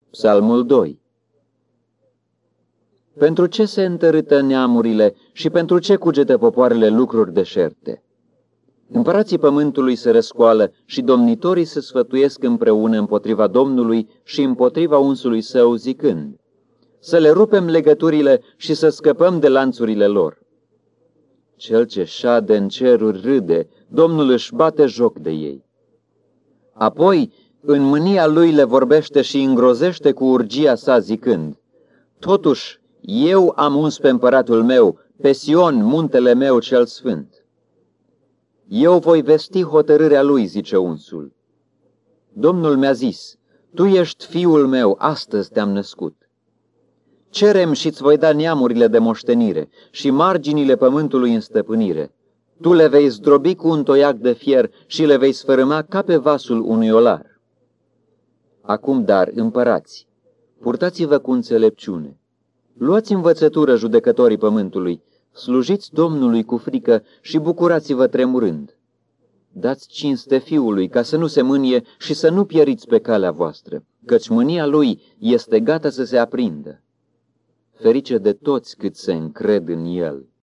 Psalmul 2. Pentru ce se întărâtă neamurile și pentru ce cugetă popoarele lucruri deșerte? Împărații pământului se răscoală și domnitorii se sfătuiesc împreună împotriva Domnului și împotriva unsului său, zicând: să le rupem legăturile și să scăpăm de lanțurile lor. Cel ce șade în ceruri râde, Domnul își bate joc de ei. Apoi, în mânia lui le vorbește și îngrozește cu urgia sa, zicând: totuși, eu am uns pe împăratul meu, pe Sion, muntele meu cel sfânt. Eu voi vesti hotărârea lui, zice unsul. Domnul mi-a zis: tu ești fiul meu, astăzi te-am născut. Cerem și-ți voi da neamurile de moștenire și marginile pământului în stăpânire. Tu le vei zdrobi cu un toiac de fier și le vei sfărâma ca pe vasul unui olar. Acum, dar, împărați, purtați-vă cu înțelepciune. Luați învățătură, judecătorii pământului, slujiți Domnului cu frică și bucurați-vă tremurând. Dați cinste fiului ca să nu se mânie și să nu pieriți pe calea voastră, căci mânia lui este gata să se aprindă. Ferice de toți cât se încred în el.